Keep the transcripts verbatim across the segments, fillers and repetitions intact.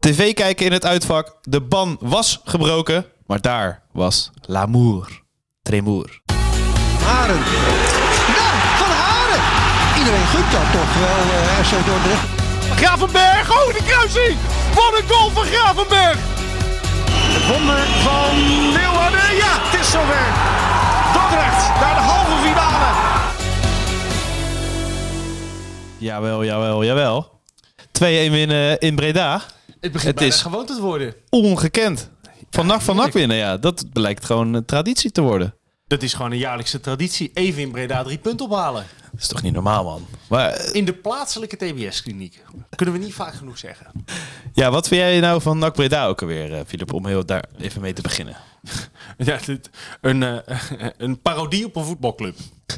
T V kijken in het uitvak. De ban was gebroken. Maar daar was l'amour. Tremour. Haren. Ja, Van Haren. Iedereen gunt dat toch wel, uh, R C Dordrecht. Gravenberg, oh die kruising! Wat een goal van Gravenberg! Het wonder van Leeuwarden, ja, het is zover. Dordrecht naar de halve finale. Jawel, jawel, jawel. twee-een winnen in Breda. Het begint Het bijna is gewoonte te worden. Ongekend. Van Ja, N A C van N A C winnen, ja. Dat blijkt gewoon een traditie te worden. Dat is gewoon een jaarlijkse traditie. Even in Breda drie punten ophalen. Dat is toch niet normaal, man. Maar In de plaatselijke T B S-kliniek. Kunnen we niet vaak genoeg zeggen. ja, wat vind jij nou van N A C Breda ook alweer, Filip? Om heel daar even mee te beginnen. Ja, dit, een, uh, een parodie op een voetbalclub.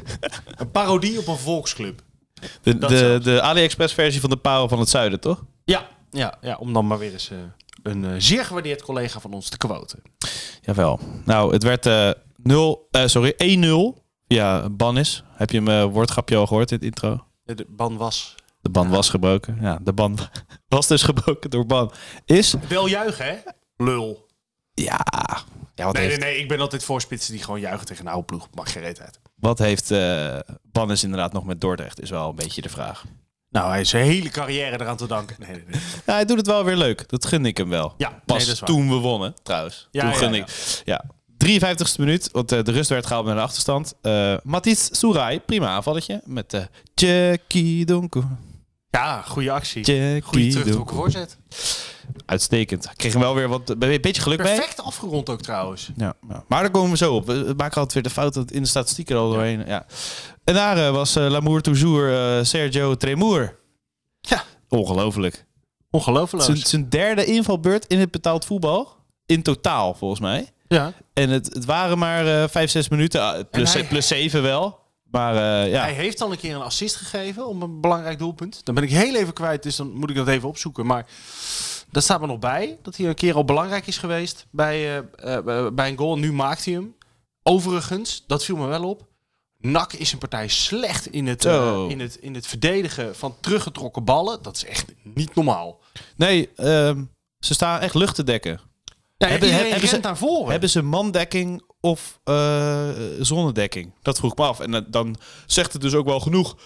Een parodie op een volksclub. De, Dat de, zelfs. de AliExpress versie van de Parel van het Zuiden, toch? Ja, ja, ja om dan maar weer eens uh, een uh, zeer gewaardeerd collega van ons te quoten. Jawel. Nou, het werd uh, nul, uh, sorry, één nul. Ja, Bannis. Heb je mijn uh, woordgrapje al gehoord in het intro? De, de ban was... De ban Ja. was gebroken. Ja, de ban was dus gebroken door Ban. Is... Wel juichen, hè? Lul. Ja... ja wat, Nee, nee, heeft, nee. Ik ben altijd voorspitsen die gewoon juichen tegen een oude ploeg. Mag geen reet uit. wat heeft uh, Bannis inderdaad nog met Dordrecht? Is wel een beetje de vraag. Nou, hij is zijn hele carrière eraan te danken. Nee, nee, nee. Ja, hij doet het wel weer leuk. Dat gun ik hem wel. Ja, Pas nee, dat is waar. toen we wonnen, trouwens. Ja, toen ja, gun ja. ik... Ja. drieënvijftigste minuut, want uh, de rust werd gehaald met een achterstand. Uh, Matthijs Soerai, prima aanvalletje. Met uh, Jackie Donko. Ja, goede actie. Jackie Goede terugtrokken Donko. voorzet. Uitstekend. Hij kreeg hem wel weer wat, een beetje geluk mee. Perfect afgerond ook trouwens. Ja, ja. Maar daar komen we zo op. We maken altijd weer de fout dat in de statistieken er al doorheen. Ja. En daar uh, was uh, l'amour toujours uh, Sergio Tremour. Ja. Ongelooflijk. Ongelooflijk. Zijn, zijn derde invalbeurt in het betaald voetbal. In totaal, volgens mij. Ja. En het, het waren maar uh, vijf, zes minuten. Uh, plus, hij- plus zeven wel. Maar uh, ja. Hij heeft al een keer een assist gegeven om een belangrijk doelpunt. Dan ben ik heel even kwijt, dus dan moet ik dat even opzoeken. Maar daar staat me nog bij dat hij een keer al belangrijk is geweest bij, uh, uh, bij een goal. Nu maakt hij hem. Overigens, dat viel me wel op. N A C is een partij slecht in het, Zo. uh, in het, in het verdedigen van teruggetrokken ballen. Dat is echt niet normaal. Nee, uh, ze staan echt lucht te dekken. Ja, Hebben- iedereen hebben rent ze- naar voren. Hebben ze mandekking of uh, zonnedekking? Dat vroeg ik me af. En uh, dan zegt het dus ook wel genoeg.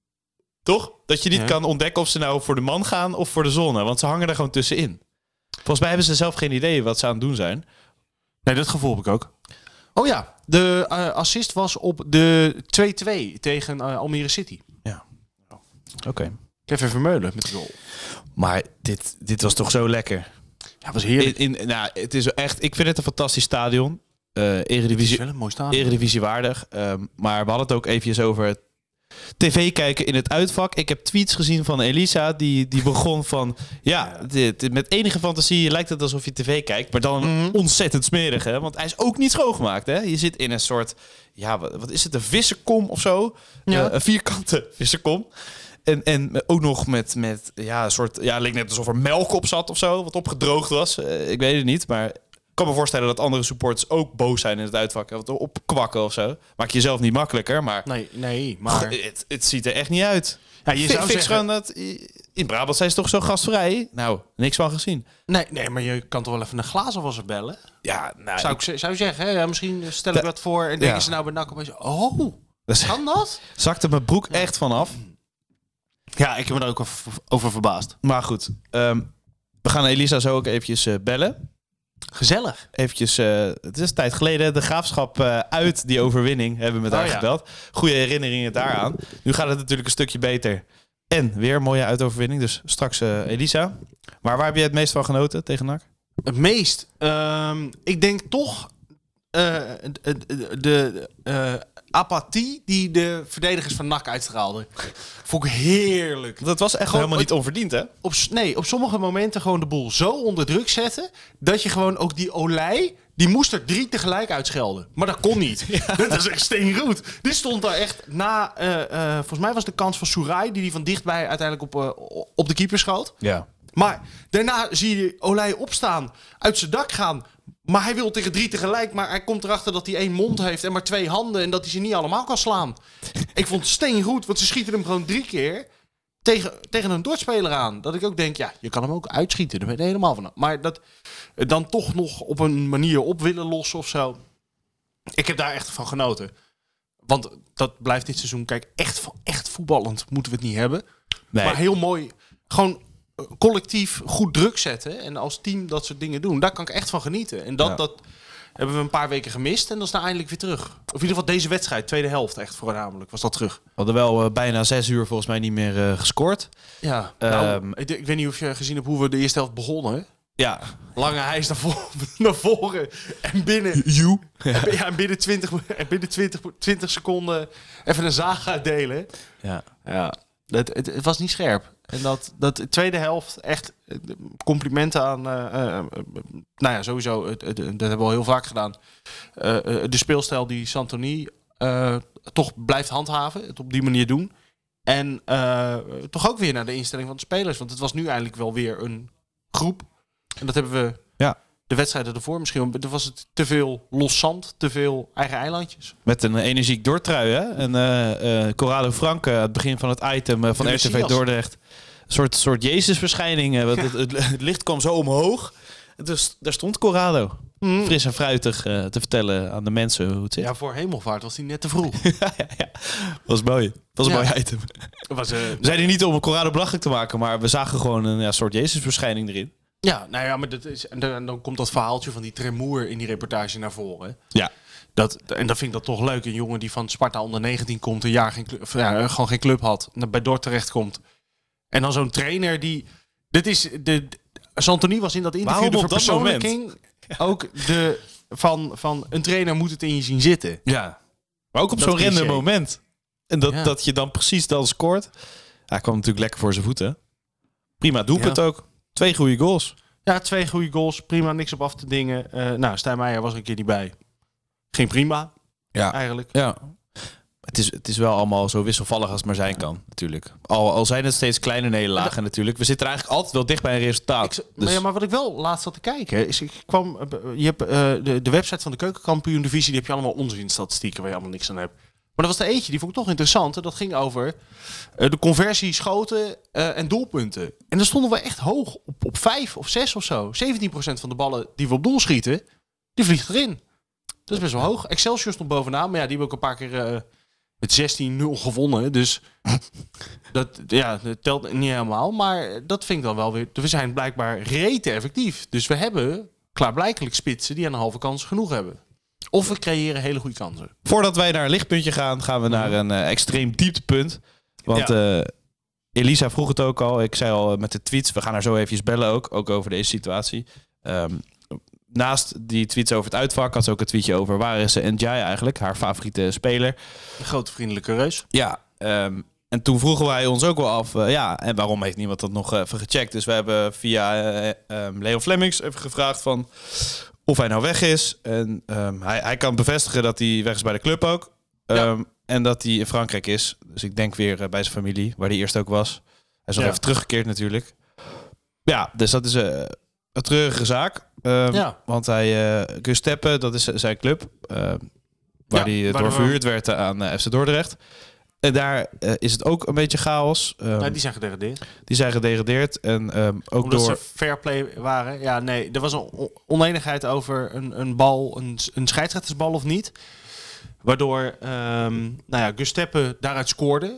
Toch? Dat je niet Ja. kan ontdekken of ze nou voor de man gaan of voor de zonne. Want ze hangen er gewoon tussenin. Volgens mij hebben ze zelf geen idee wat ze aan het doen zijn. Nee, dat gevoel heb ik ook. Oh ja, de uh, assist was op de twee-twee tegen uh, Almere City. Oké. Okay. Kevin Vermeulen met de goal. Maar dit, dit was toch zo lekker. Ja, was heerlijk. In, in, nou, het is echt, ik vind het een fantastisch stadion. Uh, Het is Eredivisie, wel een mooi stadion. Eredivisie waardig. Um, maar we hadden het ook eventjes over tv kijken in het uitvak. Ik heb tweets gezien van Elisa. Die, die begon van... Ja, dit, dit- met enige fantasie lijkt het alsof je tv kijkt. Maar dan Mhm. ontzettend smerig, hè? Want hij is ook niet schoongemaakt, hè? Je zit in een soort... Ja, wat, wat is het? Een vissenkom of zo? Ja. Uh, een vierkante vissenkom. En, en ook nog met, met ja, een soort... Ja, het leek net alsof er melk op zat of zo. Wat opgedroogd was. Uh, ik weet het niet, maar... Ik kan me voorstellen dat andere supporters ook boos zijn in het uitvak. Wat opkwakken of zo. Maak je jezelf niet makkelijker, maar... Nee, nee, maar... Het, het ziet er echt niet uit. Ja, je Fi- zou fix zeggen... gewoon dat... In Brabant zijn ze toch zo gastvrij? Nou, niks van gezien. Nee, nee, maar je kan toch wel even een glazenwasser bellen? Ja, nou... Zou ik ze- zou je zeggen, hè? Ja, misschien stel ik Da- wat voor en denken ja. ze nou bij N A C opeens... Oh, dat is- kan dat? zakte mijn broek echt vanaf. Ja, ik heb me er ook over, over verbaasd. Maar goed, ehm, we gaan Elisa zo ook eventjes eh, bellen. Gezellig. Eventjes, eh, het is een tijd geleden, de Graafschap eh, uit die overwinning hebben we met Oh, haar ja. gebeld. Goede herinneringen daaraan. Nu gaat het natuurlijk een stukje beter. En weer een mooie uitoverwinning, dus straks eh, Elisa. Maar waar heb je het meest van genoten tegen N A C? Het meest, ehm, ik denk toch eh, de, de, de eh, apathie die de verdedigers van N A C uitstraalden. Vond ik heerlijk. Dat was echt Gewoon helemaal het- niet onverdiend, hè? Op, s- nee, op sommige momenten gewoon de boel zo onder druk zetten... dat je gewoon ook die Olij... die moest er drie tegelijk uitschelden. Maar dat kon niet. Dat is echt steengoed. Die stond daar echt na... eh, eh, volgens mij was de kans van Soerai... die die van dichtbij uiteindelijk op, eh, op de keeper schoot. Ja. Maar daarna zie je Olij opstaan, uit zijn dak gaan... maar hij wil tegen drie tegelijk... maar hij komt erachter dat hij één mond heeft en maar twee handen... en dat hij ze niet allemaal kan slaan. Ik vond het steengoed, want ze schieten hem gewoon drie keer... tegen, tegen een Dordt-speler aan. Dat ik ook denk, ja, je kan hem ook uitschieten. Daar ben je helemaal van. Maar dat dan toch nog op een manier op willen lossen of zo. Ik heb daar echt van genoten. Want dat blijft dit seizoen, kijk, echt, echt voetballend moeten we het niet hebben. Nee. Maar heel mooi, gewoon collectief goed druk zetten. En als team dat soort dingen doen. Daar kan ik echt van genieten. En dat, ja. dat hebben we een paar weken gemist. En dat is nou eindelijk weer terug. Of in ieder geval deze wedstrijd, tweede helft, echt voornamelijk, was dat terug. We hadden wel uh, bijna zes uur volgens mij niet meer uh, gescoord. Ja, um, nou, ik, ik weet niet of je gezien hebt hoe we de eerste helft begonnen. Ja. Lange hijs naar, vo- naar voren. En binnen... You. Ja. Ja, en binnen twintig, binnen twintig, twintig seconden even een zaag uitdelen. Ja. Ja. Het, het, het was niet scherp. En dat, dat de tweede helft, echt complimenten aan, uh, uh, nou ja, sowieso, het, het, dat hebben we al heel vaak gedaan. Uh, uh, de speelstijl die Santoni uh, toch blijft handhaven, het op die manier doen. En uh, toch ook weer naar de instelling van de spelers. Want het was nu eindelijk wel weer een groep. En dat hebben we ja. de wedstrijden ervoor misschien. Er was het te veel los zand, te veel eigen eilandjes. Met een energiek Dordtrui, hè? En uh, uh, Corrado Franke, aan het begin van het item uh, van R T V Dordrecht. Een soort, soort Jezusverschijning. Uh, ja. het, het, het licht kwam zo omhoog. Dus daar stond Corrado. Mm. Fris en fruitig uh, te vertellen aan de mensen hoe het zit. Ja, voor hemelvaart was hij net te vroeg. ja, ja, ja. Was mooi. Was een ja. mooi item. Was, uh, we zijn hier niet om Corrado belachelijk te maken, maar we zagen gewoon een ja, soort Jezusverschijning erin. Ja, nou ja, maar dat is, en dan, dan komt dat verhaaltje van die Tremoer in die reportage naar voren. Ja. Dat, en dan vind ik dat toch leuk. Een jongen die van Sparta onder negentien komt, een jaar geen club, ja, gewoon geen club had, bij Dort terecht komt. En dan zo'n trainer die... Dit is de, de Santoni was in dat interview de verpersoonlijking ook de van, van een trainer moet het in je zien zitten. Ja. Maar ook op dat zo'n random moment. En dat, ja. dat je dan precies dan scoort. Hij kwam natuurlijk lekker voor zijn voeten. Prima doelpunt ja. ook. Twee goede goals. Ja, twee goede goals. Prima, niks op af te dingen. Uh, nou, Stijn Meijer was er een keer niet bij. Ging prima. Ja. Eigenlijk. Ja. Het is, het is wel allemaal zo wisselvallig als het maar zijn kan, natuurlijk. Al, al zijn het steeds kleine nederlagen, natuurlijk. We zitten er eigenlijk altijd wel dicht bij een resultaat. Ik, dus... maar, ja, maar wat ik wel laatst zat te kijken, is ik kwam... Je hebt uh, de, de website van de Keukenkampioen-divisie, die heb je allemaal onzinstatistieken waar je allemaal niks aan hebt. Maar er was er eentje, die vond ik toch interessant. En dat ging over uh, de conversie schoten uh, en doelpunten. En daar stonden we echt hoog op, op vijf of zes of zo. zeventien procent van de ballen die we op doel schieten, die vliegt erin. Dat is best wel hoog. Excelsior stond bovenaan, maar ja, die hebben ook een paar keer... Uh, met zestien nul gewonnen, dus dat, ja, dat telt niet helemaal. Maar dat vind ik dan wel weer... We zijn blijkbaar rete effectief. Dus we hebben klaarblijkelijk spitsen die aan de halve kans genoeg hebben. Of we creëren hele goede kansen. Voordat wij naar een lichtpuntje gaan, gaan we naar een uh, extreem dieptepunt. Want ja. uh, Elisa vroeg het ook al. Ik zei al met de tweets, we gaan haar zo eventjes bellen ook. Ook over deze situatie. Um, Naast die tweets over het uitvak had ze ook een tweetje over waar is N J eigenlijk, haar favoriete speler. Een grote vriendelijke reus. Ja, um, en toen vroegen wij ons ook wel af, uh, ja, en waarom heeft niemand dat nog uh, even gecheckt? Dus we hebben via uh, um, Leon Flemings even gevraagd van of hij nou weg is. En um, hij, hij kan bevestigen dat hij weg is bij de club ook. Um, ja. En dat hij in Frankrijk is. Dus ik denk weer uh, bij zijn familie, waar hij eerst ook was. Hij is nog ja. even teruggekeerd natuurlijk. Ja, dus dat is... Uh, een treurige zaak. Um, ja. Want hij, uh, Gus Teppe, dat is zijn club. Uh, waar hij ja, door verhuurd werd aan uh, F C Dordrecht. En daar uh, is het ook een beetje chaos. Um, ja, die zijn gedegradeerd. Die zijn gedegradeerd. En um, ook Omdat door... ze fair play waren. Ja, nee, er was een oneenigheid over een, een bal, een, een scheidsrechtersbal of niet. Waardoor um, nou ja, Gus Teppe daaruit scoorde.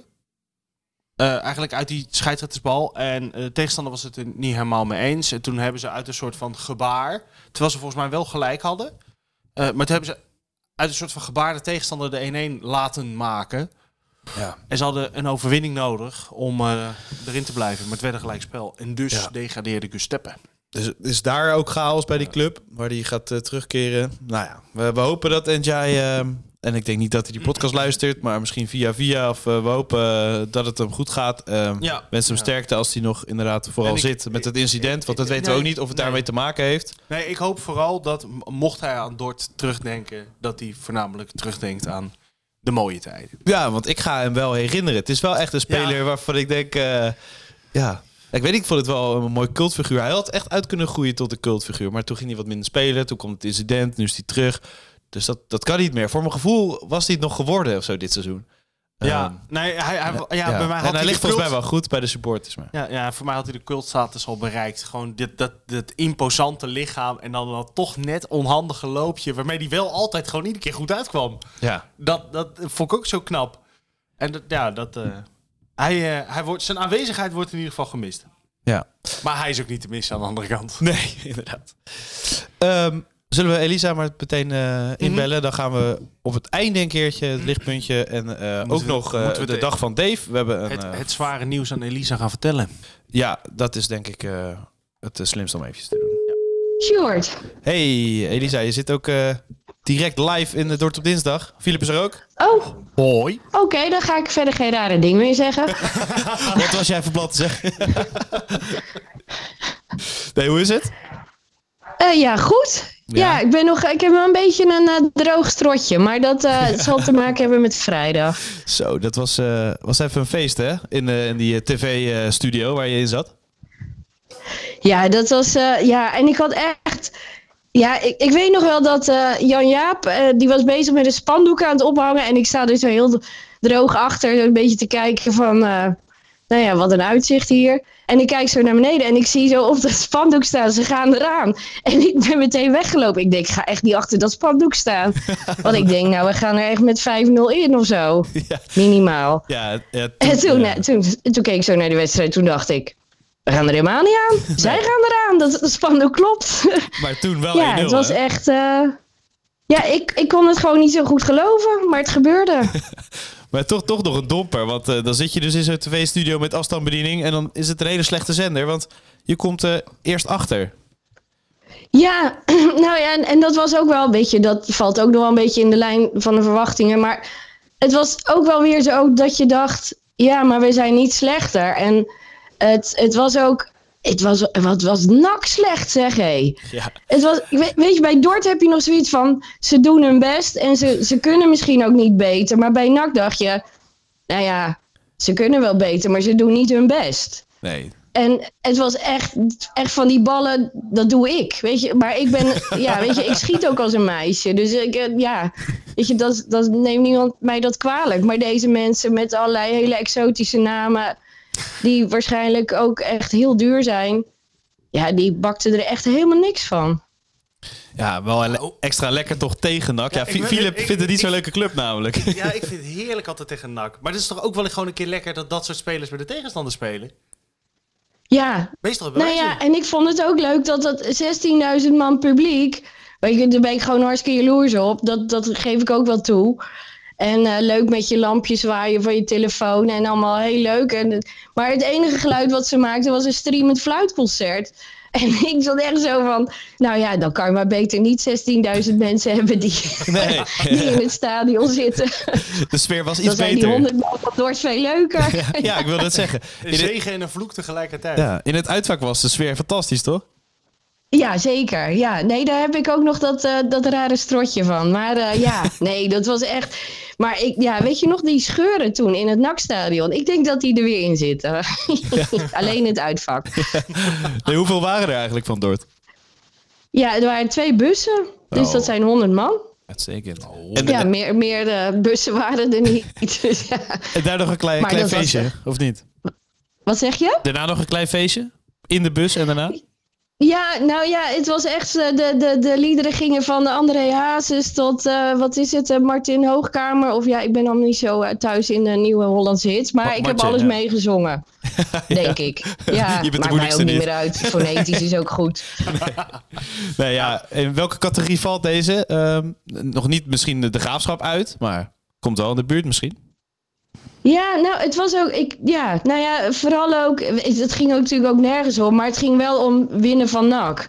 Uh, eigenlijk uit die scheidsrechtersbal. En de tegenstander was het er niet helemaal mee eens. En toen hebben ze uit een soort van gebaar... Terwijl ze volgens mij wel gelijk hadden. Uh, maar toen hebben ze uit een soort van gebaar de tegenstander de één-één laten maken. Ja. En ze hadden een overwinning nodig om uh, erin te blijven. Maar het werd een gelijkspel. En dus ja. degradeerde Gus Teppe. Dus is daar ook chaos bij die club? Waar die gaat uh, terugkeren? Nou ja, we, we hopen dat N J... Uh, En ik denk niet dat hij die podcast luistert, maar misschien via via. Of uh, we hopen uh, dat het hem goed gaat. Uh, ja. Wens hem ja. sterkte als hij nog inderdaad vooral ik, zit met het incident. Want dat weten nee, we ook niet of het nee. daarmee te maken heeft. Nee, ik hoop vooral dat, mocht hij aan Dort terugdenken, dat hij voornamelijk terugdenkt aan de mooie tijden. Ja, want ik ga hem wel herinneren. Het is wel echt een speler ja. waarvan ik denk... Uh, ja, ik weet niet, ik vond het wel een mooi cultfiguur. Hij had echt uit kunnen groeien tot een cultfiguur. Maar toen ging hij wat minder spelen. Toen kwam het incident, nu is hij terug... Dus dat, dat kan niet meer. Voor mijn gevoel was hij het nog geworden of zo dit seizoen. Ja, Um, nee, hij, hij, ja, ja. bij mij had en hij ligt de volgens mij cult- wel goed bij de supporters. Maar. Ja, ja, voor mij had hij de cultstatus al bereikt. Gewoon dit, dat, dat imposante lichaam en dan dat toch net onhandige loopje... waarmee hij wel altijd gewoon iedere keer goed uitkwam. Ja. Dat, dat vond ik ook zo knap. En dat, ja, dat... Uh, hij, uh, hij wordt, zijn aanwezigheid wordt in ieder geval gemist. Ja. Maar hij is ook niet te missen aan de andere kant. Nee, inderdaad. Um, zullen we Elisa maar meteen uh, inbellen? Mm-hmm. Dan gaan we op het einde een keertje het lichtpuntje. En uh, ook we, nog uh, de, de dag van Dave. We hebben een, het, uh, het zware nieuws aan Elisa gaan vertellen. Ja, dat is denk ik uh, het uh, slimste om eventjes te doen. Sjoerd. Hey Elisa, je zit ook uh, direct live in de Dort op dinsdag. Philip is er ook. Oh. Hoi. Oké, okay, dan ga ik verder geen rare dingen meer zeggen. Wat was jij van plan te zeggen? Nee, hoe is het? Uh, ja, goed. Ja. ja, ik ben nog. Ik heb wel een beetje een uh, droog strotje, maar dat uh, ja. zal te maken hebben met vrijdag. Zo, dat was, uh, was even een feest, hè? In, uh, in die uh, tv-studio waar je in zat. Ja, dat was. Uh, ja, en ik had echt. Ja, ik, ik weet nog wel dat uh, Jan-Jaap, uh, die was bezig met een spandoek aan het ophangen. En ik sta er zo heel droog achter, een beetje te kijken van, uh, nou ja, wat een uitzicht hier. En ik kijk zo naar beneden en ik zie zo op dat spandoek staan, ze gaan eraan. En ik ben meteen weggelopen. Ik denk, ik ga echt niet achter dat spandoek staan. Want ik denk, nou, we gaan er echt met vijf nul in of zo. Ja. Minimaal. Ja, ja, toen, en toen, ja. uh, toen, toen keek ik zo naar de wedstrijd, toen dacht ik, we gaan er helemaal niet aan. Nee. Zij gaan eraan, dat het spandoek klopt. Maar toen wel ja, één nul, het was hè? echt... Uh, ja, ik, ik kon het gewoon niet zo goed geloven, maar het gebeurde. Maar toch, toch nog een domper, want uh, dan zit je dus in zo'n tv-studio met afstandsbediening en dan is het een hele slechte zender, want je komt uh, eerst achter. Ja, nou ja, en, en dat was ook wel een beetje, dat valt ook nog wel een beetje in de lijn van de verwachtingen, maar het was ook wel weer zo dat je dacht, ja, maar we zijn niet slechter. En het, het was ook... Het was, wat was nak slecht, zeg hé. Ja. Het was, weet je, bij Dort heb je nog zoiets van, ze doen hun best en ze, ze kunnen misschien ook niet beter. Maar bij N A C dacht je, nou ja, ze kunnen wel beter, maar ze doen niet hun best. Nee. En het was echt, echt van die ballen, dat doe ik, weet je. Maar ik ben, ja, weet je, ik schiet ook als een meisje. Dus ik, ja, weet je, dat, dat neemt niemand mij dat kwalijk. Maar deze mensen met allerlei hele exotische namen, die waarschijnlijk ook echt heel duur zijn, ja, die bakten er echt helemaal niks van. Ja, wel le- extra lekker toch tegen N A C. Ja, ja, Philip vindt het niet zo'n leuke club namelijk. Ja, ik vind het heerlijk altijd tegen N A C. Maar het is toch ook wel gewoon een keer lekker dat dat soort spelers bij de tegenstander spelen? Ja, meestal nou ja, en ik vond het ook leuk dat dat zestienduizend man publiek, weet je, daar ben ik gewoon hartstikke jaloers op. Dat, dat geef ik ook wel toe. En uh, leuk met je lampjes zwaaien van je telefoon en allemaal heel leuk. En, maar het enige geluid wat ze maakten was een streamend fluitconcert. En ik zat echt zo van, nou ja, dan kan je maar beter niet zestienduizend mensen hebben die, nee. die in het stadion zitten. De sfeer was iets dan zijn beter. die honderd man van Dort veel leuker. Ja, ja, ik wil dat zeggen. Een zegen en een vloek tegelijkertijd. Ja, in het uitvak was de sfeer fantastisch, toch? Ja, zeker. Ja, nee, daar heb ik ook nog dat, uh, dat rare strotje van. Maar uh, ja, nee, dat was echt... Maar ik, ja, weet je nog die scheuren toen in het N A C-stadion? Ik denk dat die er weer in zitten. Ja. Alleen het uitvak. Nee, hoeveel waren er eigenlijk van Dort? Ja, er waren twee bussen. Dus oh. dat zijn honderd man. Uitstekend. Oh. En, ja, meer, meer uh, bussen waren er niet. Dus, ja. En daar nog een klein, klein feestje, was, of niet? Wat zeg je? Daarna nog een klein feestje? In de bus en daarna? Ja, nou ja, het was echt, de, de, de liederen gingen van de André Hazes tot, uh, wat is het, uh, Martin Hoogkamer. Of ja, ik ben allemaal niet zo uh, thuis in de nieuwe Hollandse hits, maar Ma- ik Martin, heb alles ja. meegezongen, denk ja. ik. Ja, je bent maakt mij ook niet meer uit. Fonetisch is ook goed. Nee, ja, in welke categorie valt deze? Um, nog niet misschien de Graafschap uit, maar komt wel in de buurt misschien. Ja, nou, het was ook, ik, ja, nou ja, vooral ook, het ging ook natuurlijk ook nergens om, maar het ging wel om winnen van N A C.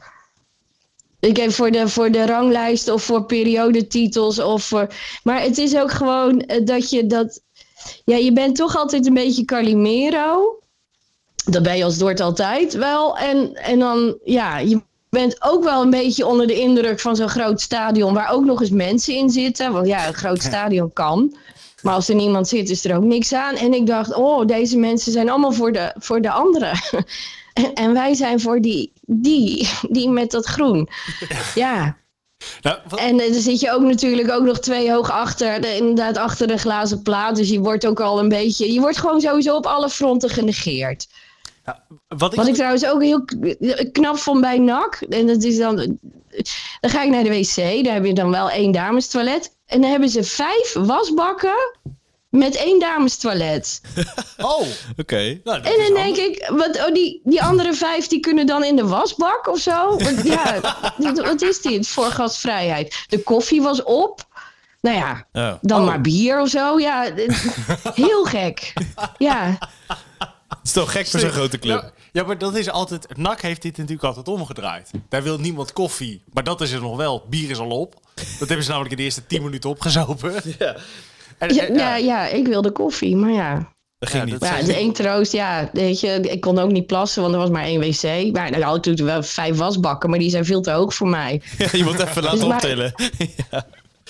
Ik heb voor de, voor de ranglijst of voor periodetitels of voor, maar het is ook gewoon dat je dat, ja, je bent toch altijd een beetje Calimero. Dat ben je als Dort altijd wel. En, en dan, ja, je bent ook wel een beetje onder de indruk van zo'n groot stadion waar ook nog eens mensen in zitten. Want ja, een groot stadion kan. Maar als er niemand zit, is er ook niks aan. En ik dacht, oh, deze mensen zijn allemaal voor de, voor de anderen. en, en wij zijn voor die, die, die met dat groen. Ja, Nou, wat... En uh, dan zit je ook natuurlijk ook nog twee hoog achter, de, inderdaad achter de glazen plaat. Dus je wordt ook al een beetje, je wordt gewoon sowieso op alle fronten genegeerd. Ja, wat, ik... Wat ik trouwens ook heel knap vond bij N A C, en dat is dan, dan ga ik naar de wc, daar heb je dan wel één damestoilet. En dan hebben ze vijf wasbakken met één damestoilet. Oh, oké. Okay. Nou, en dan denk ik, wat, oh, die, die andere vijf die kunnen dan in de wasbak of zo? Want, ja, wat is dit voor gastvrijheid? De koffie was op. Nou ja, oh. dan oh. maar bier of zo. Ja, heel gek. Ja. Het is toch gek voor zo'n grote club. Ja, ja, maar dat is altijd... N A C heeft dit natuurlijk altijd omgedraaid. Daar wil niemand koffie. Maar dat is er nog wel. Bier is al op. Dat hebben ze namelijk in de eerste tien minuten opgezopen. Ja. En, ja, en, ja, ja, ik wilde koffie, maar ja. Dat ging ja, niet. Dat ja, de één troost, ja, weet je, ik kon ook niet plassen, want er was maar één wc. Maar dan had ik natuurlijk wel vijf wasbakken, maar die zijn veel te hoog voor mij. Ja, je moet even laten dus optillen. Maar... ja.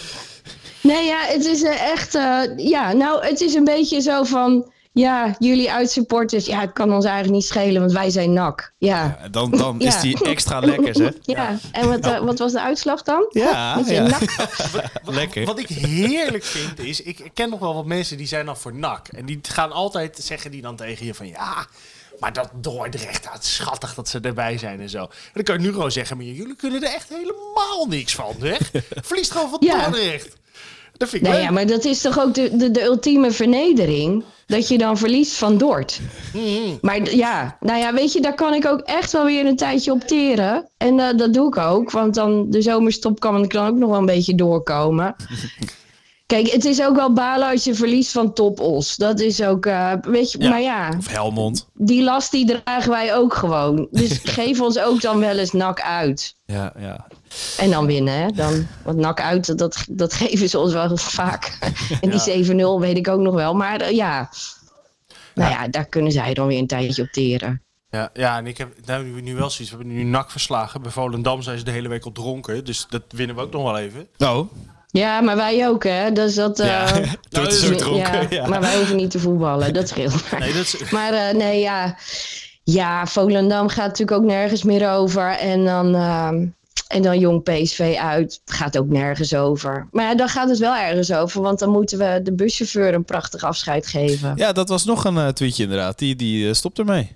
Nee, ja, het is echt, uh, ja, nou, het is een beetje zo van... Ja, jullie uitsupporters, ja, het kan ons eigenlijk niet schelen, want wij zijn N A C. Ja. Ja, dan dan ja. is die extra lekker, zeg. Ja, ja. En wat, uh, wat was de uitslag dan? Ja, Met je ja. N A C? wat, lekker. Wat ik heerlijk vind is, ik ken nog wel wat mensen die zijn dan voor N A C. En die gaan altijd, zeggen die dan tegen je van, ja, maar dat Dordrecht, het is schattig dat ze erbij zijn en zo. En dan kan ik nu gewoon zeggen, maar jullie kunnen er echt helemaal niks van, zeg. Verliest gewoon van ja. Dordrecht. Dat vind ik nee, leuk. ja, maar dat is toch ook de, de, de ultieme vernedering? Dat je dan verliest van Dort. Mm-hmm. Maar ja, nou ja, weet je, daar kan ik ook echt wel weer een tijdje op teren. En uh, dat doe ik ook, want dan de zomerstop kan ik dan ook nog wel een beetje doorkomen. Kijk, het is ook wel balen als je verliest van Top Os. Dat is ook, uh, weet je, ja, maar ja. Of Helmond. Die last die dragen wij ook gewoon. Dus geef ons ook dan wel eens N A C uit. Ja, ja. En dan winnen, hè. Dan, want N A C uit, dat, dat geven ze ons wel vaak. En die ja. zeven nul weet ik ook nog wel. Maar uh, ja, nou ja, daar kunnen zij dan weer een tijdje op teren. Ja, ja, en ik heb nou, nu wel zoiets. We hebben nu N A C verslagen. Bij Volendam zijn ze de hele week al dronken. Dus dat winnen we ook nog wel even. Oh. Ja, maar wij ook, hè. Dus dat, uh, ja, dat is zo dronken. Ja, ja. Maar wij hoeven niet te voetballen. Dat scheelt. Nee, dat is... Maar uh, nee, ja. Ja, Volendam gaat natuurlijk ook nergens meer over. En dan... Uh, En dan jong P S V uit. Het gaat ook nergens over. Maar ja, dan gaat het wel ergens over. Want dan moeten we de buschauffeur een prachtig afscheid geven. Ja, dat was nog een uh, tweetje inderdaad. Die, die uh, stopt ermee.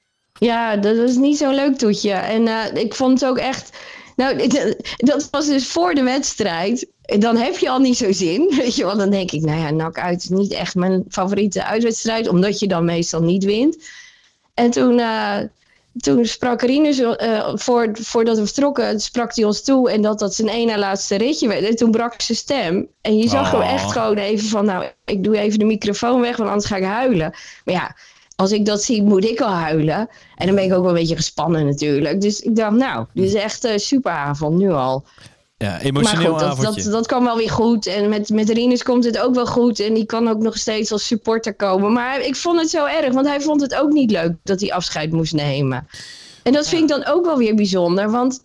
Ja, dat was niet zo'n leuk toetje. En uh, ik vond het ook echt... Nou, dat was dus voor de wedstrijd. Dan heb je al niet zo zin. Weet je wel, dan denk ik, nou ja, N A C uit is niet echt mijn favoriete uitwedstrijd. Omdat je dan meestal niet wint. En toen... Uh, Toen sprak Rinus, uh, voor, voordat we vertrokken, sprak hij ons toe. En dat dat zijn ene laatste ritje werd. En toen brak zijn stem. En je zag oh. hem echt gewoon even van, nou, ik doe even de microfoon weg, want anders ga ik huilen. Maar ja, als ik dat zie, moet ik al huilen. En dan ben ik ook wel een beetje gespannen natuurlijk. Dus ik dacht, nou, dit is echt een superavond, nu al. Ja, emotioneel maar goed, dat, dat, dat kan wel weer goed. En met, met Rinus komt het ook wel goed. En die kan ook nog steeds als supporter komen. Maar ik vond het zo erg, want hij vond het ook niet leuk dat hij afscheid moest nemen. En dat vind ik dan ook wel weer bijzonder. Want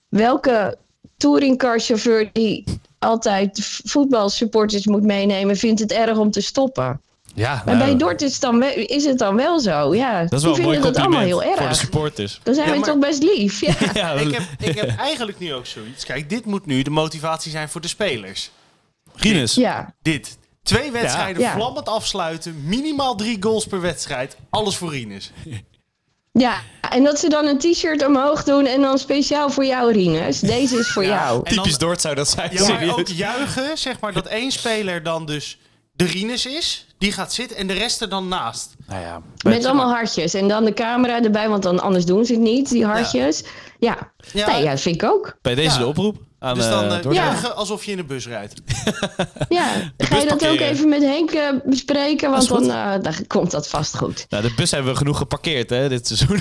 welke touringcarchauffeur die altijd voetbalsupporters moet meenemen, vindt het erg om te stoppen? Ja, maar nou, bij Dort is het, dan wel, is het dan wel zo. Ja, dat is wel die een mooi vinden dat allemaal heel compliment erg. voor de supporters. Dan zijn ja, we maar... toch best lief. Ja. ja, ik, heb, ik heb eigenlijk nu ook zoiets. Kijk, dit moet nu de motivatie zijn voor de spelers. Rinus. Ja. Dit. Twee wedstrijden ja. vlammend afsluiten. Minimaal drie goals per wedstrijd. Alles voor Rinus. Ja, en dat ze dan een t-shirt omhoog doen en dan speciaal voor jou, Rinus. Deze is voor ja, jou. Typisch Dort zou dat zijn. Ja, maar ook juichen, zeg maar, dat één speler dan dus de Rinus is. Die gaat zitten en de rest er dan naast. Nou ja, met allemaal hartjes. En dan de camera erbij, want dan anders doen ze het niet, die hartjes. Ja, ja. Nee, ja dat vind ik ook. Bij deze ja. de oproep. Aan, dus dan uh, uh, juichen alsof je in de bus rijdt. Ja, ga je dat ook even met Henk uh, bespreken? Want dan, uh, dan komt dat vast goed. Nou, de bus hebben we genoeg geparkeerd, hè, dit seizoen.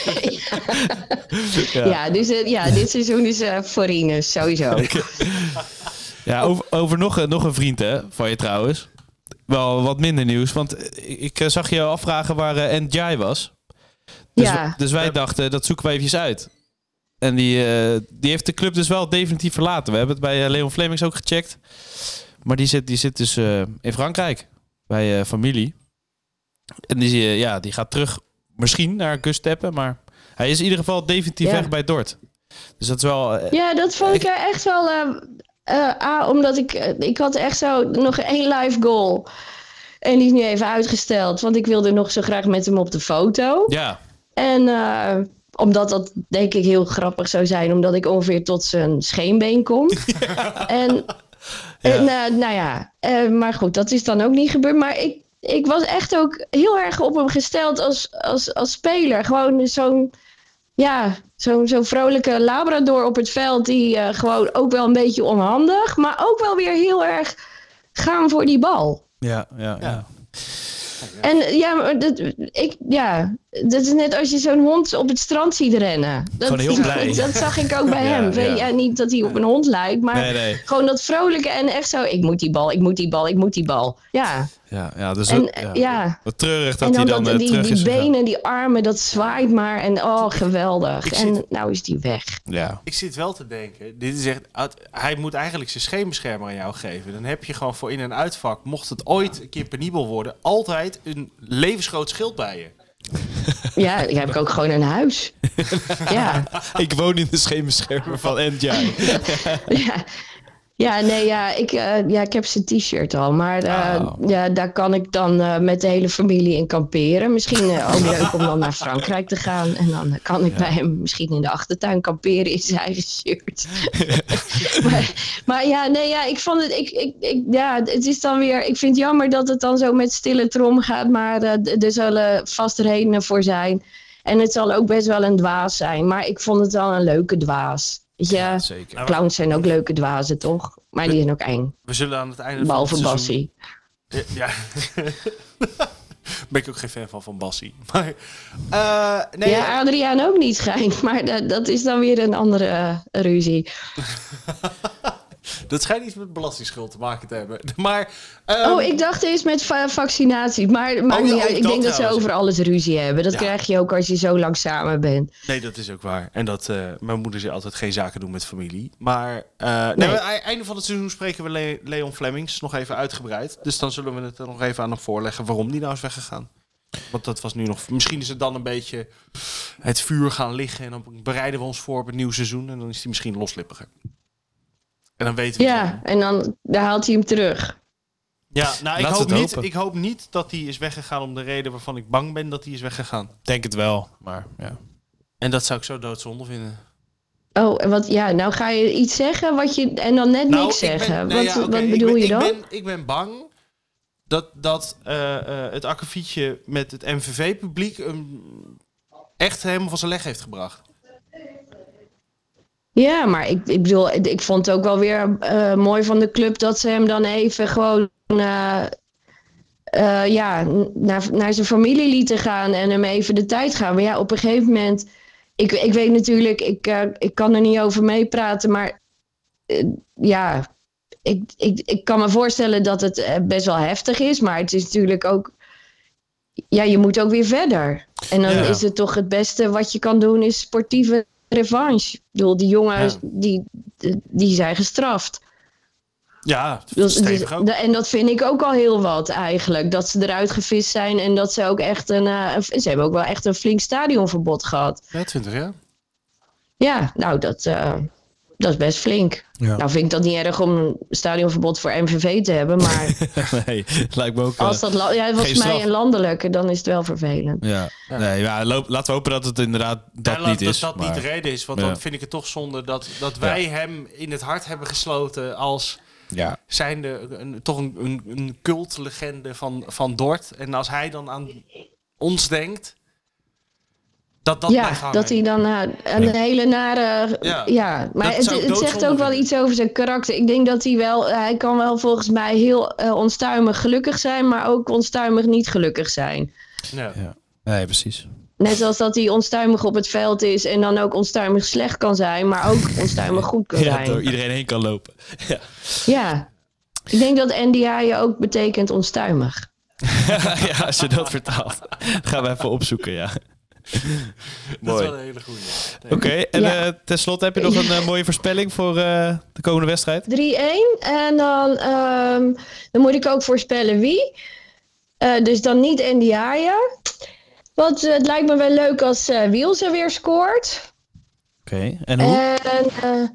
ja. Ja, dus, uh, ja, dit seizoen is uh, voor Rinus, sowieso. Okay. Ja, over, over nog, uh, nog een vriend hè, van je trouwens. Wel wat minder nieuws, want ik uh, zag je afvragen waar uh, N J was. Dus, ja. dus wij dachten, dat zoeken we eventjes uit. En die, uh, die heeft de club dus wel definitief verlaten. We hebben het bij uh, Leon Flemings ook gecheckt. Maar die zit, die zit dus uh, in Frankrijk. Bij uh, familie. En die, uh, ja, die gaat terug misschien naar Gusteppen. Maar hij is in ieder geval definitief ja. weg bij Dort. Dus dat is wel... Uh, ja, dat vond ik er echt wel... Uh, uh, ah, omdat ik... Uh, ik had echt zo nog één live goal. En die is nu even uitgesteld. Want ik wilde nog zo graag met hem op de foto. Ja. En uh, omdat dat denk ik heel grappig zou zijn. Omdat ik ongeveer tot zijn scheenbeen kom. Ja. En... Ja. En, uh, nou ja, uh, maar goed, dat is dan ook niet gebeurd. Maar ik, ik was echt ook heel erg op hem gesteld als, als, als speler. Gewoon zo'n, ja, zo'n, zo'n vrolijke labrador op het veld. Die uh, gewoon ook wel een beetje onhandig. Maar ook wel weer heel erg gaan voor die bal. Ja, ja, ja. ja. En ja, dat, ik, ja, dat is net als je zo'n hond op het strand ziet rennen. Dat, gewoon heel blij. Dat, dat zag ik ook bij ja, hem. Ja. Ja, niet dat hij op een hond lijkt, maar nee, nee. gewoon dat vrolijke en echt zo... Ik moet die bal, ik moet die bal, ik moet die bal. Ja. Ja, ja, dus en, ja. ja. Wat treurig dat en dan hij dan dat, die, terug die is benen, gegaan. die armen, dat zwaait maar. En oh, geweldig. En zit, nou is die weg. Ja. Ik zit wel te denken, dit is echt, hij moet eigenlijk zijn scheenbeschermer aan jou geven. Dan heb je gewoon voor in- en uitvak, mocht het ooit een keer penibel worden, altijd een levensgroot schild bij je. Ja, die heb ik ook gewoon in huis. Ja. Ik woon in de scheenbeschermer van N J. Ja. Ja, nee, ja, ik, uh, ja, ik heb zijn t-shirt al. Maar uh, oh. ja, daar kan ik dan uh, met de hele familie in kamperen. Misschien uh, ook leuk om dan naar Frankrijk te gaan. En dan kan ik ja. bij hem misschien in de achtertuin kamperen in zijn eigen shirt. maar, maar ja, nee, ja, ik vond het... Ik, ik, ik, ja, het is dan weer... Ik vind het jammer dat het dan zo met stille trom gaat. Maar uh, er zullen vast redenen voor zijn. En het zal ook best wel een dwaas zijn. Maar ik vond het wel een leuke dwaas. Ja, ja, zeker. Clowns zijn ook leuke dwazen, toch? Maar die zijn ook eng. We zullen aan het einde Behalve van het seizoen... Bassie. Ja. Ben ik ook geen fan van van Bassie. Maar, uh, nee, ja, Adriaan ook niet schijnt. Maar dat, dat is dan weer een andere uh, ruzie. Dat schijnt iets met belastingsschuld te maken te hebben. Maar, um... Oh, ik dacht eerst met va- vaccinatie. Maar, maar oh, ja, ja, ik denk dat ze over alles ruzie hebben. Dat ja. krijg je ook als je zo lang samen bent. Nee, dat is ook waar. En dat uh, mijn moeder zei altijd geen zaken doen met familie. Maar uh, nee. nee, maar, einde van het seizoen spreken we Le- Leon Flemings nog even uitgebreid. Dus dan zullen we het er nog even aan hem voorleggen waarom die nou is weggegaan. Want dat was nu nog... Misschien is het dan een beetje het vuur gaan liggen. En dan bereiden we ons voor op het nieuwe seizoen. En dan is hij misschien loslippiger. En dan weten we ja, dan. En dan daar haalt hij hem terug. Ja, nou, ik hoop, niet, ik hoop niet dat hij is weggegaan om de reden waarvan ik bang ben dat hij is weggegaan. Denk het wel, maar ja. En dat zou ik zo doodzonde vinden. Oh, en wat, ja, nou ga je iets zeggen wat je en dan net nou, niks zeggen. Ben, nou, wat, ja, okay, wat bedoel ben, je dan? Ik ben, ik ben bang dat, dat uh, uh, het akkefietje met het M V V-publiek um, echt helemaal van zijn leg heeft gebracht. Ja, maar ik, ik bedoel, ik vond het ook wel weer uh, mooi van de club dat ze hem dan even gewoon uh, uh, ja, naar, naar zijn familie lieten gaan en hem even de tijd gaan. Maar ja, op een gegeven moment, ik, ik weet natuurlijk, ik, uh, ik kan er niet over meepraten, maar uh, ja, ik, ik, ik kan me voorstellen dat het uh, best wel heftig is, maar het is natuurlijk ook, ja, je moet ook weer verder. En dan ja. is het toch het beste wat je kan doen is sportieve revanche. Ik bedoel, die jongens, ja. die, die zijn gestraft. Ja, stevig ook. En dat vind ik ook al heel wat eigenlijk. Dat ze eruit gevist zijn en dat ze ook echt een... Uh, ze hebben ook wel echt een flink stadionverbod gehad. Ja, twintig jaar. Ja, nou, dat, uh, dat is best flink. Ja. Nou vind ik dat niet erg om een stadionverbod voor M V V te hebben, maar... nee, lijkt me ook... Als dat la- ja, volgens mij een landelijke, dan is het wel vervelend. Ja, ja. Nee, ja, loop, laten we hopen dat het inderdaad dat ja, niet dat is. Dat dat maar... niet de reden is, want ja. dan vind ik het toch zonde dat, dat wij ja. hem in het hart hebben gesloten als... Ja. Zijnde een, toch een, een, een cultlegende van, van Dort. En als hij dan aan ons denkt... Dat dat ja, dat hij dan uh, een ja. hele nare... Ja, ja. maar het, het zegt ook wel iets over zijn karakter. Ik denk dat hij wel... Hij kan wel volgens mij heel uh, onstuimig gelukkig zijn... maar ook onstuimig niet gelukkig zijn. Ja, ja. Nee, precies. Net zoals dat hij onstuimig op het veld is... en dan ook onstuimig slecht kan zijn... maar ook onstuimig goed kan ja, zijn. Ja, door iedereen heen kan lopen. Ja, ja. Ik denk dat N D I ook betekent onstuimig. ja, als je dat vertaalt. gaan we even opzoeken, ja. Dat is wel een hele goede. Oké, okay, en ja. uh, tenslotte heb je nog een uh, mooie voorspelling voor uh, de komende wedstrijd? drie-één. En dan, um, dan moet ik ook voorspellen wie. Uh, dus dan niet N D I. Want uh, het lijkt me wel leuk als uh, Wiels er weer scoort. okay. En hoe? En, uh,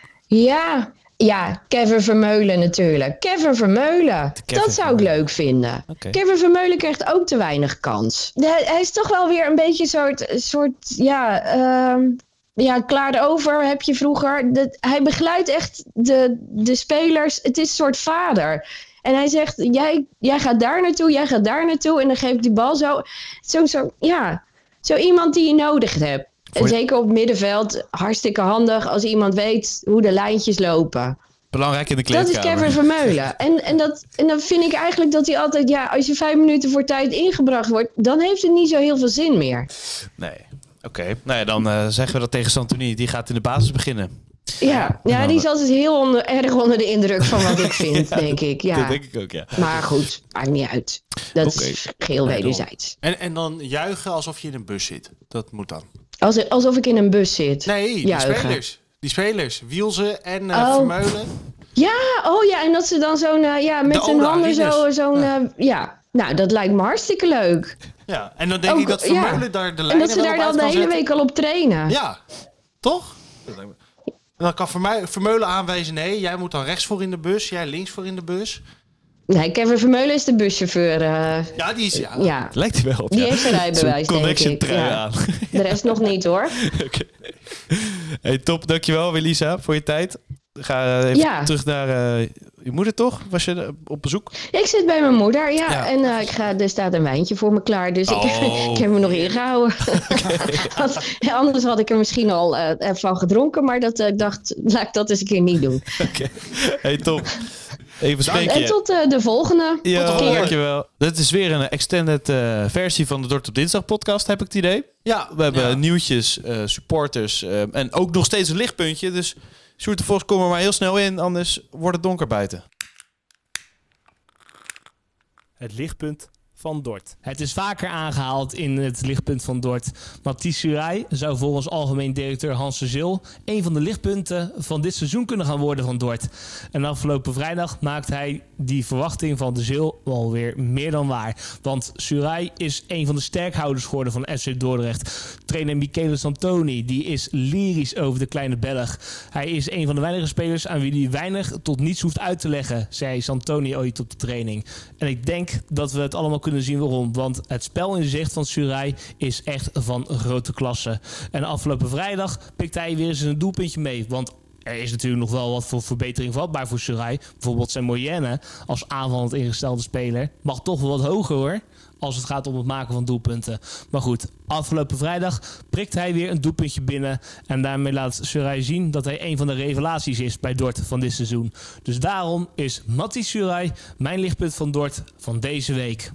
ja, ja, Kevin Vermeulen natuurlijk. Kevin Vermeulen, Kevin dat zou ik Vermeulen. leuk vinden. Okay. Kevin Vermeulen krijgt ook te weinig kans. Hij, hij is toch wel weer een beetje een soort, soort ja... Uh, Ja, klaar over heb je vroeger. Dat, hij begeleidt echt de, de spelers. Het is een soort vader. En hij zegt, jij, jij gaat daar naartoe, jij gaat daar naartoe. En dan geef ik die bal zo. Zo, zo, ja, zo iemand die je nodig hebt. En zeker op het middenveld, hartstikke handig als iemand weet hoe de lijntjes lopen. Belangrijk in de kleedkamer. Dat is Kevin Vermeulen. En, en, dat, en dan vind ik eigenlijk dat hij altijd... Ja, als je vijf minuten voor tijd ingebracht wordt... dan heeft het niet zo heel veel zin meer. Nee. Oké, okay. Nou ja, dan uh, zeggen we dat tegen Santoni. Die gaat in de basis beginnen. Ja, ja dan, die is altijd heel onder, erg onder de indruk van wat ik vind, ja, denk ik. Ja. Dat denk ik ook, ja. Maar goed, maakt niet uit. Dat okay. is geheel nee, wederzijds. En, en dan juichen alsof je in een bus zit. Dat moet dan. Als, alsof ik in een bus zit. Nee, juichen. die spelers. Die spelers. Wielsen en uh, oh. Vermeulen. Ja, oh ja, en dat ze dan zo'n... Uh, ja, met hun handen zo, zo'n... Ja. Uh, ja, nou, dat lijkt me hartstikke leuk. Ja, en dan denk ook, ik dat Vermeulen ja. daar de lijnen En dat ze daar dan de hele zetten. week al op trainen. Ja, toch? En dan kan Vermeulen aanwijzen, nee, jij moet dan rechts voor in de bus, jij links voor in de bus. Nee, Kevin Vermeulen is de buschauffeur. Uh, ja, die is... Ja. ja. Lijkt hij wel op. Die ja. heeft een rijbewijs, Zo'n denk ik. trui Ja. aan. De rest nog niet, hoor. Okay. Hey, top, dankjewel, Welisa, voor je tijd. Ga even ja. terug naar uh, je moeder, toch? Was je op bezoek? Ik zit bij mijn moeder, ja. ja. En uh, ik ga, er staat een wijntje voor me klaar. Dus oh. ik, ik heb me nog ingehouden. Okay. Anders had ik er misschien al uh, van gedronken. Maar dat, uh, ik dacht, laat ik dat eens een keer niet doen. Oké. Okay. Hey, top. Even spreken. En tot uh, de volgende. Ja, tot de dankjewel. Dit is weer een extended uh, versie van de Dort op Dinsdag podcast, heb ik het idee. Ja, we hebben ja. nieuwtjes, uh, supporters uh, en ook nog steeds een lichtpuntje. Dus Sjoerd de Vos, kom er maar heel snel in, anders wordt het donker buiten. Het lichtpunt van Dort. Het is vaker aangehaald in het lichtpunt van Dort. Matthijs Surai zou volgens algemeen directeur Hans de Zil een van de lichtpunten van dit seizoen kunnen gaan worden van Dort. En afgelopen vrijdag maakt hij die verwachting van de Zil alweer meer dan waar. Want Surai is een van de sterkhouders geworden van F C Dordrecht. Trainer Michele Santoni, die is lyrisch over de kleine Belg. Hij is een van de weinige spelers aan wie hij weinig tot niets hoeft uit te leggen, zei Santoni ooit op de training. En ik denk dat we het allemaal kunnen zien waarom. Want het spel in zicht van Surai is echt van grote klasse. En afgelopen vrijdag pikt hij weer eens een doelpuntje mee. Want er is natuurlijk nog wel wat voor verbetering vatbaar voor Surai. Bijvoorbeeld zijn moyenne als aanvallend ingestelde speler mag toch wel wat hoger, hoor, als het gaat om het maken van doelpunten. Maar goed, afgelopen vrijdag prikt hij weer een doelpuntje binnen. En daarmee laat Surai zien dat hij een van de revelaties is bij Dort van dit seizoen. Dus daarom is Matthijs Surai mijn lichtpunt van Dort van deze week.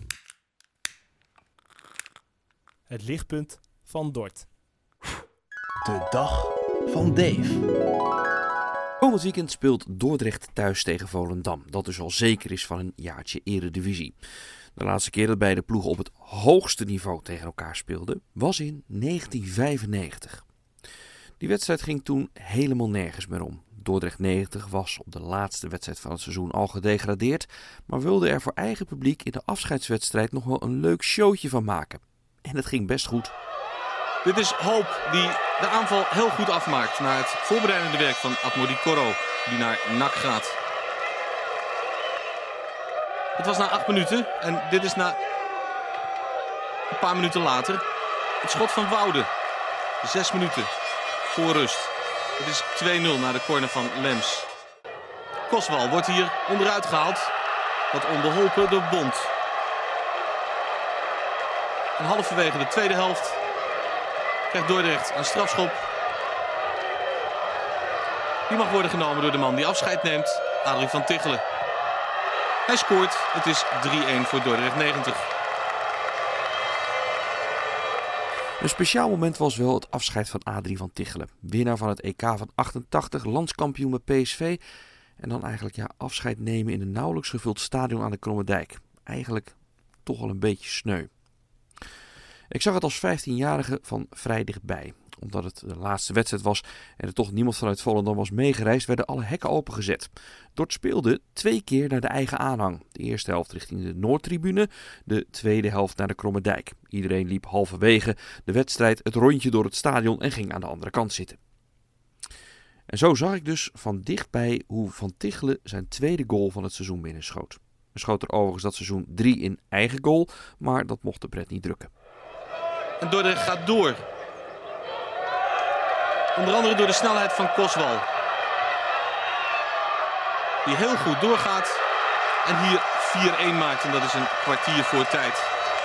Het lichtpunt van Dort. De dag van Dave. Komend weekend speelt Dordrecht thuis tegen Volendam. Dat dus al zeker is van een jaartje Eredivisie. De laatste keer dat beide ploegen op het hoogste niveau tegen elkaar speelden was in negentien vijfennegentig. Die wedstrijd ging toen helemaal nergens meer om. Dordrecht negentig was op de laatste wedstrijd van het seizoen al gedegradeerd, maar wilde er voor eigen publiek in de afscheidswedstrijd nog wel een leuk showtje van maken. En het ging best goed. Dit is Hoop die de aanval heel goed afmaakt na het voorbereidende werk van Atmodi Corro, die naar N A C gaat. Het was na acht minuten en dit is na een paar minuten later het schot van Woude. Zes minuten voor rust. Het is twee nul na de corner van Lems. Koswal wordt hier onderuit gehaald. Wat onbeholpen door Bond. En halverwege de tweede helft krijgt Dordrecht een strafschop. Die mag worden genomen door de man die afscheid neemt, Adrie van Tichelen. Hij scoort. Het is drie-een voor Dordrecht negentig. Een speciaal moment was wel het afscheid van Adrie van Tichelen. Winnaar van het E K van achtentachtig, landskampioen met P S V. En dan eigenlijk ja, afscheid nemen in een nauwelijks gevuld stadion aan de Kromme Dijk. Eigenlijk toch wel een beetje sneu. Ik zag het als vijftienjarige van vrij dichtbij. Omdat het de laatste wedstrijd was en er toch niemand vanuit Volendam was meegereisd, werden alle hekken opengezet. Dort speelde twee keer naar de eigen aanhang. De eerste helft richting de Noordtribune, de tweede helft naar de Kromme Dijk. Iedereen liep halverwege de wedstrijd het rondje door het stadion en ging aan de andere kant zitten. En zo zag ik dus van dichtbij hoe Van Tichelen zijn tweede goal van het seizoen binnenschoot. Hij schoot er overigens dat seizoen drie in eigen goal, maar dat mocht de pret niet drukken. En Dordrecht gaat door. Onder andere door de snelheid van Koswal. Die heel goed doorgaat. En hier vier-een maakt. En dat is een kwartier voor tijd.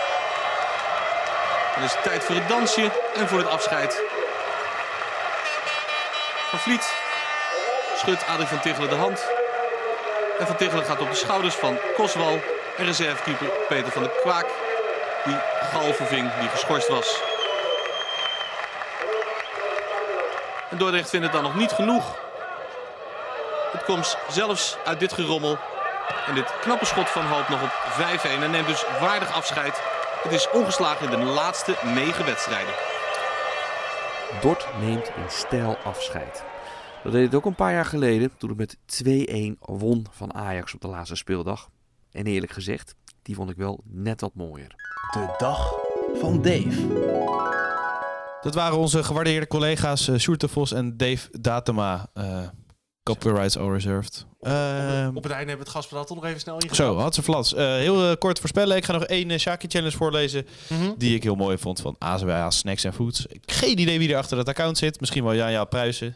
Dan is het tijd voor het dansje en voor het afscheid. Van Vliet schudt Adrie van Tichelen de hand. En Van Tichelen gaat op de schouders van Koswal. En reservekeeper Peter van der Kwaak. Die gal verving, die geschorst was. En Dordrecht vindt het dan nog niet genoeg. Het komt zelfs uit dit gerommel. En dit knappe schot van Hoop nog op vijf-een. En neemt dus waardig afscheid. Het is ongeslagen in de laatste negen wedstrijden. Dort neemt in stijl afscheid. Dat deed het ook een paar jaar geleden toen het met twee-een won van Ajax op de laatste speeldag. En eerlijk gezegd, die vond ik wel net wat mooier. De dag van Dave. Dat waren onze gewaardeerde collega's uh, Sjoerd de Vos en Dave Datema. Uh, copyrights all reserved. Uh, Op het einde hebben we het gaspedaal toch nog even snel ingehaald. Zo, had ze flats. Uh, heel uh, kort voorspellen. Ik ga nog één uh, Shaki Challenge voorlezen. Mm-hmm. Die ik heel mooi vond van A Z W A Snacks and Foods. Geen idee wie er achter dat account zit. Misschien wel Jan-Jaap Pruisen.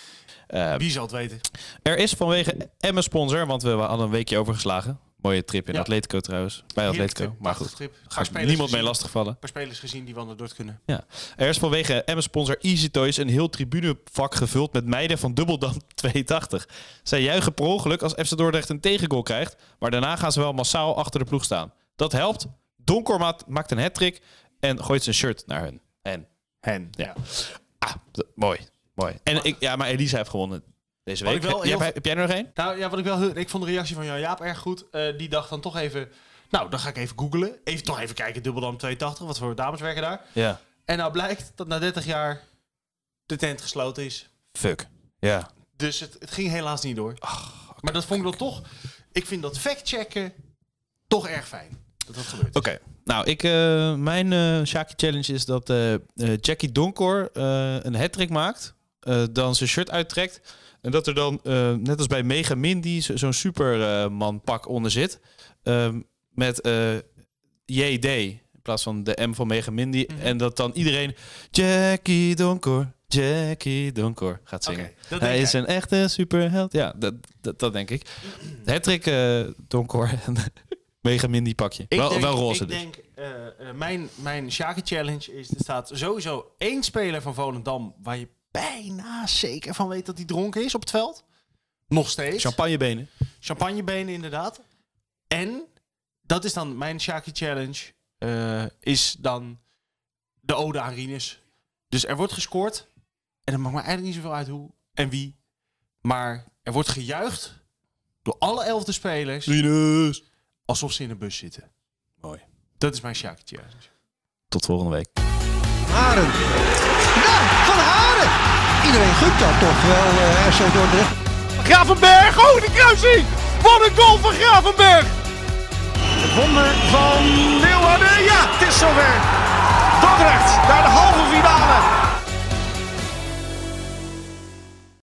Uh, wie zal het weten? Er is vanwege Emmen sponsor, want we hadden een weekje overgeslagen. Mooie trip in ja. Atletico trouwens. Bij Atletico. Trip, maar goed, trip. Ga ik niemand gezien, mee lastigvallen. Een paar spelers gezien die wel naar Dort kunnen. Ja. Er is vanwege Emmen sponsor Easy Toys een heel tribunevak gevuld met meiden van Dubbeldam tweeëntachtig. Zij juichen per ongeluk als F C Dordrecht een tegengoal krijgt. Maar daarna gaan ze wel massaal achter de ploeg staan. Dat helpt. Donkor maakt een hattrick en gooit zijn shirt naar hun. En hen. Ja. Ah, d- mooi. Mooi. En ik, ja, maar Elisa heeft gewonnen. Deze week. Wel heel... heb, heb jij er nog één? Nou ja, wat ik wel. Ik vond de reactie van Jan-Jaap erg goed. Uh, die dacht dan toch even. Nou, dan ga ik even googlen. Even toch even kijken. Dubbeldam tweeëntachtig. Wat voor dames werken daar? Ja. En nou blijkt dat na dertig jaar de tent gesloten is. Fuck. Ja. Dus het, het ging helaas niet door. Ach, okay, maar dat vond ik dan toch. Ik vind dat factchecken toch erg fijn. Dat dat gebeurt. Oké. Okay. Nou, ik, uh, mijn uh, Shaki Challenge is dat uh, uh, Jackie Donkor uh, een hattrick maakt. Uh, dan zijn shirt uittrekt. En dat er dan, uh, net als bij Mega Mindy, zo, zo'n Superman pak onder zit. Uh, met uh, J D in plaats van de M van Mega Mindy. Mm-hmm. En dat dan iedereen Jackie Donkor, Jackie Donkor gaat zingen. Okay, Hij is jij. een echte superheld. Ja, dat, dat, dat denk ik. Hattrick uh, Donkor en Mega Mindy pakje. Ik wel, denk, wel roze ik dus. denk, uh, uh, mijn, mijn Shaki Challenge is, er staat sowieso één speler van Volendam waar je bijna zeker van weet dat hij dronken is op het veld. Nog steeds. Champagnebenen. Champagnebenen, inderdaad. En dat is dan mijn Shaki Challenge. Uh, is dan de ode aan Rinus. Dus er wordt gescoord. En het maakt me eigenlijk niet zoveel uit hoe en wie. Maar er wordt gejuicht door alle elfde spelers. Rinus. Alsof ze in een bus zitten. Mooi. Dat is mijn Shaki Challenge. Tot volgende week. Haren. Nou, Van Haren. Iedereen gunt dat toch wel, uh, F C Dordrecht. Gravenberg, oh de kruising! Wat een goal van Gravenberg! Het wonder van Leeuwarden, ja, het is zover. Dordrecht naar de